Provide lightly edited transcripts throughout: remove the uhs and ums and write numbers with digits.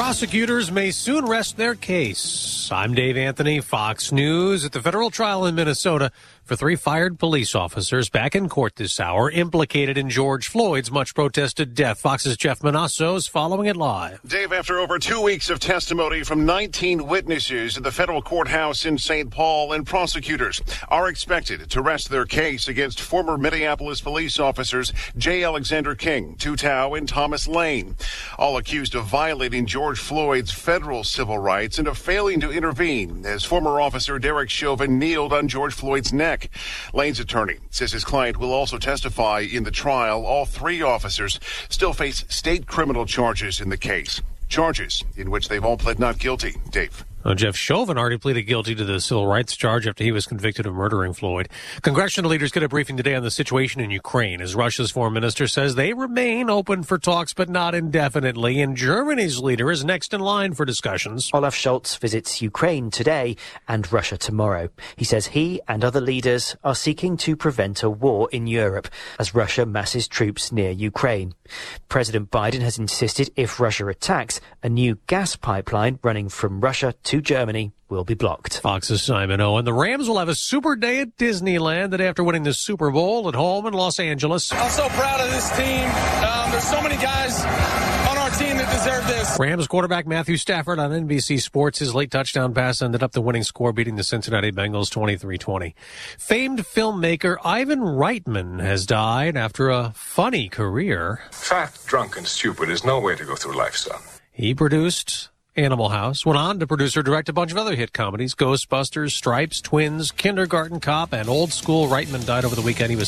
Prosecutors may soon rest their case. I'm Dave Anthony, Fox News. At the federal trial in Minnesota for 3 fired police officers back in court this hour implicated in George Floyd's much protested death. Fox's Jeff Manasso is following it live. Dave, after over 2 weeks of testimony from 19 witnesses at the federal courthouse in St. Paul, and prosecutors are expected to rest their case against former Minneapolis police officers J. Alexander King, Tutau, and Thomas Lane, all accused of violating George Floyd's federal civil rights and of failing to intervene as former officer Derek Chauvin kneeled on George Floyd's neck. Lane's attorney says his client will also testify in the trial. All 3 officers still face state criminal charges in the case, charges in which they've all pled not guilty. Dave. Jeff Chauvin already pleaded guilty to the civil rights charge after he was convicted of murdering Floyd. Congressional leaders get a briefing today on the situation in Ukraine as Russia's foreign minister says they remain open for talks but not indefinitely. And Germany's leader is next in line for discussions. Olaf Scholz visits Ukraine today and Russia tomorrow. He says he and other leaders are seeking to prevent a war in Europe as Russia masses troops near Ukraine. President Biden has insisted if Russia attacks, a new gas pipeline running from Russia to Germany will be blocked. Fox's Simon Owen. The Rams will have a super day at Disneyland the day after winning the Super Bowl at home in Los Angeles. I'm so proud of this team. There's so many guys on our team that deserve this. Rams quarterback Matthew Stafford on NBC Sports. His late touchdown pass ended up the winning score, beating the Cincinnati Bengals 23-20. Famed filmmaker Ivan Reitman has died after a funny career. Fat, drunk, and stupid is no way to go through life, son. He produced Animal House, went on to produce or direct a bunch of other hit comedies, Ghostbusters, Stripes, Twins, Kindergarten Cop, and Old School. Reitman died over the weekend. He was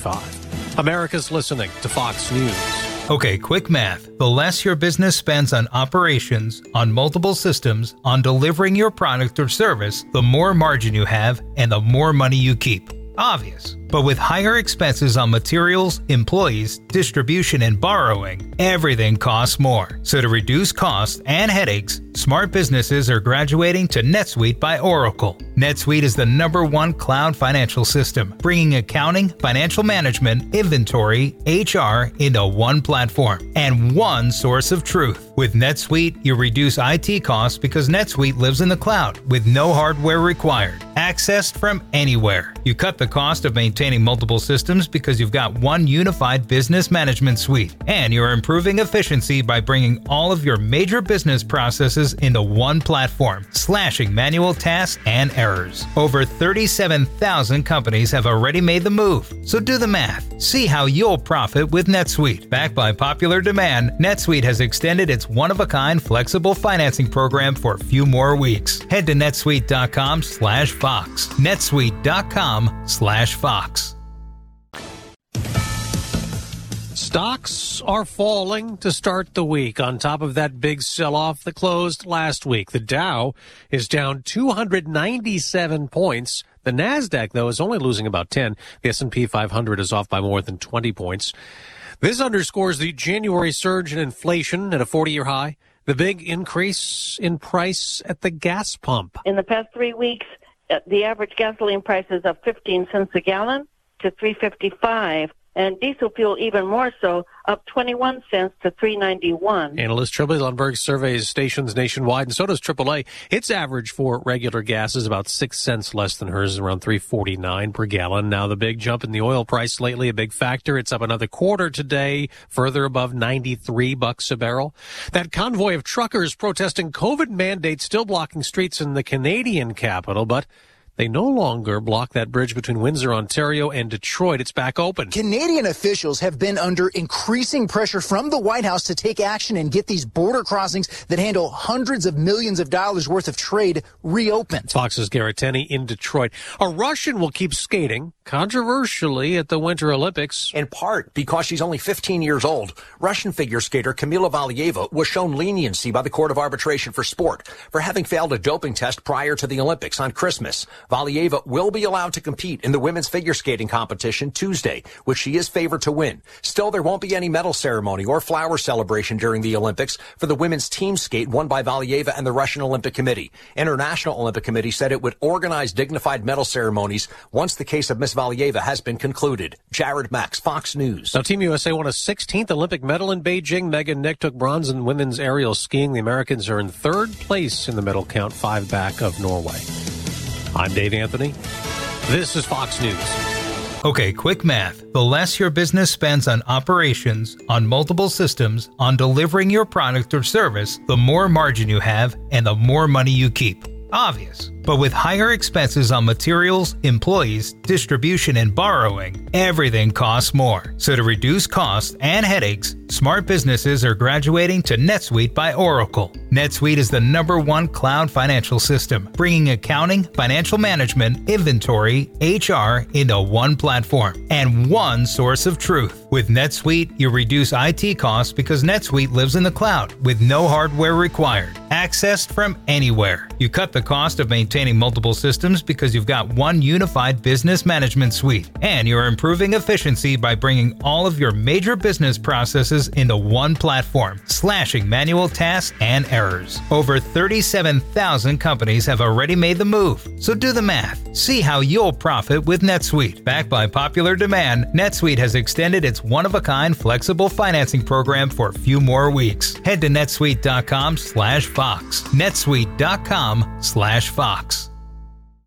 75. America's listening to Fox News. Okay, quick math. The less your business spends on operations, on multiple systems, on delivering your product or service, the more margin you have and the more money you keep. Obvious. But with higher expenses on materials, employees, distribution, and borrowing, everything costs more. So to reduce costs and headaches, smart businesses are graduating to NetSuite by Oracle. NetSuite is the #1 cloud financial system, bringing accounting, financial management, inventory, HR into one platform and one source of truth. With NetSuite, you reduce IT costs because NetSuite lives in the cloud with no hardware required, accessed from anywhere. You cut the cost of maintaining multiple systems because you've got one unified business management suite, and you're improving efficiency by bringing all of your major business processes into one platform, slashing manual tasks and errors. Over 37,000 companies have already made the move, so do the math. See how you'll profit with NetSuite. Backed by popular demand, NetSuite has extended its one-of-a-kind flexible financing program for a few more weeks. Head to netsuite.com/Fox. netsuite.com/Fox. Stocks are falling to start the week on top of that big sell-off that closed last week. The Dow is down 297 points. The Nasdaq, though, is only losing about 10. The S&P 500 is off by more than 20 points. This underscores the January surge in inflation at a 40-year high, the big increase in price at the gas pump. In the past 3 weeks, the average gasoline price is up 15 cents a gallon to $3.55. And diesel fuel even more so, up 21 cents to $3.91. Analyst Trilby Lundberg surveys stations nationwide, and so does AAA. Its average for regular gas is about 6 cents less than hers, around $3.49 per gallon. Now, the big jump in the oil price lately, a big factor. It's up another quarter today, further above $93 a barrel. That convoy of truckers protesting COVID mandates still blocking streets in the Canadian capital, but they no longer block that bridge between Windsor, Ontario, and Detroit. It's back open. Canadian officials have been under increasing pressure from the White House to take action and get these border crossings that handle hundreds of millions of dollars worth of trade reopened. Fox's Garrett Tenney in Detroit. A Russian will keep skating, controversially, at the Winter Olympics. In part because she's only 15 years old, Russian figure skater Kamila Valieva was shown leniency by the Court of Arbitration for Sport for having failed a doping test prior to the Olympics on Christmas. Valieva will be allowed to compete in the women's figure skating competition Tuesday, which she is favored to win. Still, there won't be any medal ceremony or flower celebration during the Olympics for the women's team skate won by Valieva and the Russian Olympic Committee. International Olympic Committee said it would organize dignified medal ceremonies once the case of Miss Valieva has been concluded. Jared Max, Fox News. Now, Team USA won a 16th Olympic medal in Beijing. Megan Nick took bronze in women's aerial skiing. The Americans are in third place in the medal count, 5 back of Norway. I'm Dave Anthony. This is Fox News. Okay, quick math. The less your business spends on operations, on multiple systems, on delivering your product or service, the more margin you have and the more money you keep. Obvious. But with higher expenses on materials, employees, distribution, and borrowing, everything costs more. So to reduce costs and headaches, smart businesses are graduating to NetSuite by Oracle. NetSuite is the #1 cloud financial system, bringing accounting, financial management, inventory, HR into one platform and one source of truth. With NetSuite, you reduce IT costs because NetSuite lives in the cloud with no hardware required, accessed from anywhere. You cut the cost of maintaining multiple systems because you've got one unified business management suite, and you're improving efficiency by bringing all of your major business processes into one platform, slashing manual tasks and errors. Over 37,000 companies have already made the move, so do the math. See how you'll profit with NetSuite. Backed by popular demand, NetSuite has extended its one-of-a-kind flexible financing program for a few more weeks. Head to netsuite.com/Fox. netsuite.com/Fox.